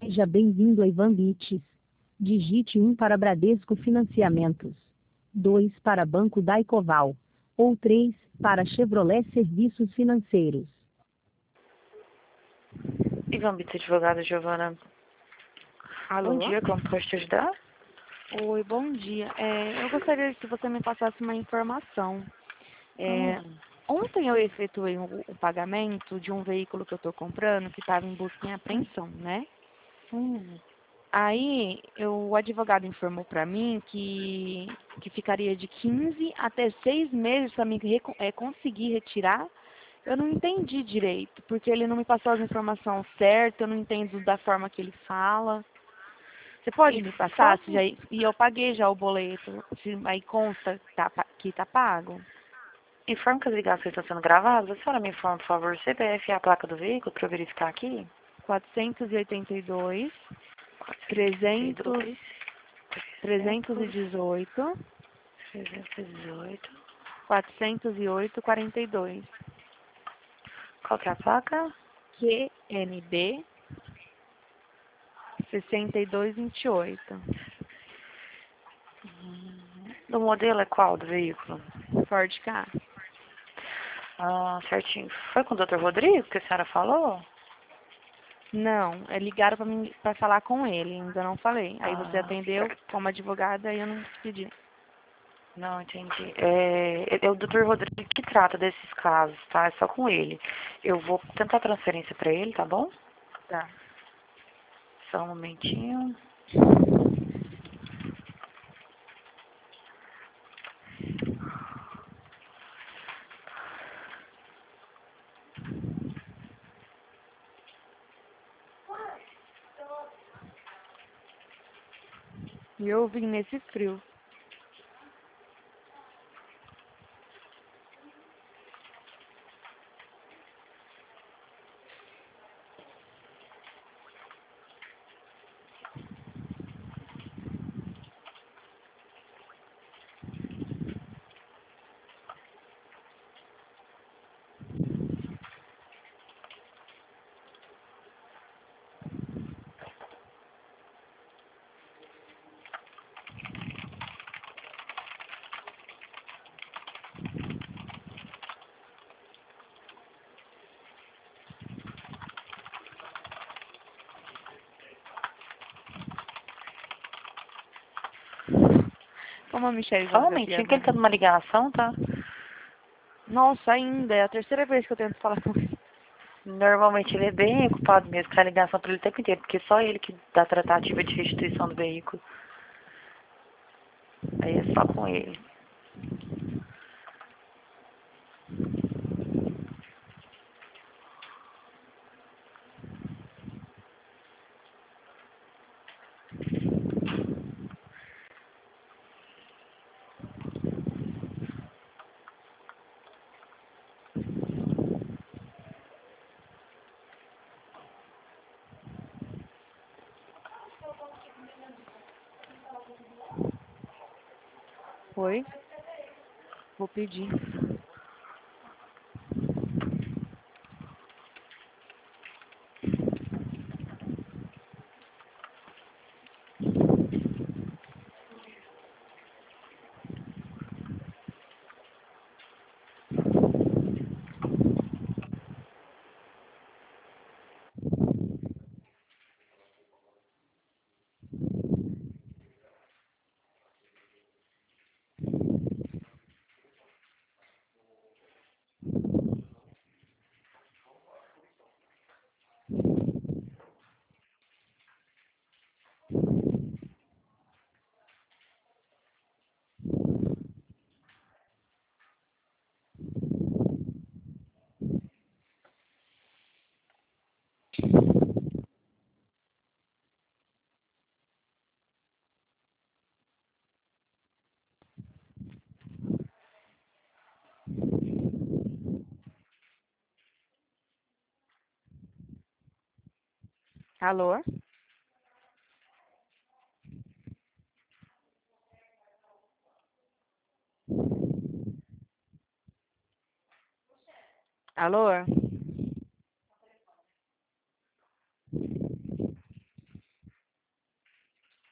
Seja bem-vindo a Ivan Bites. Digite 1 para Bradesco Financiamentos, 2 para Banco Daicoval, ou 3 para Chevrolet Serviços Financeiros. Ivan Bites, advogada Giovana. Alô? Bom dia, como posso te ajudar? Oi, bom dia. Eu gostaria que você me passasse uma informação. Ontem eu efetuei o pagamento de um veículo que eu estou comprando que estava em busca em apreensão, né? Aí o advogado informou para mim que ficaria de 15 até 6 meses para mim conseguir retirar. Eu não entendi direito, porque ele não me passou as informações certas, eu não entendo da forma que ele fala. Você pode me passar? E eu paguei já o boleto, aí consta que tá pago? Informe que as ligações estão sendo gravadas. A senhora me informa, por favor, o CPF e a placa do veículo para eu verificar aqui? 482, 300, 318, 318. 408, 42. Qual que é a placa? QNB 6228. O modelo é qual do veículo? Ford Ka. Certinho. Foi com o Dr. Rodrigo que a senhora falou? Não, ligaram para falar com ele, ainda não falei. Aí você atendeu Certo. como advogada e eu não pedi. Não, entendi. É o Dr. Rodrigo que trata desses casos, tá? É só com ele. Eu vou tentar transferência para ele, tá bom? Tá. Só um momentinho. E eu vim nesse frio. Como a Michelle Só vai um fazer a momentinho que ele piada? tá numa ligação, tá? Nossa, ainda. É a terceira vez que eu tento falar com ele. Normalmente ele é bem ocupado mesmo, com a ligação para ele o tempo inteiro, porque só ele que dá tratativa de restituição do veículo. Aí é só com ele. Oi? Vou pedir. Alô? Alô?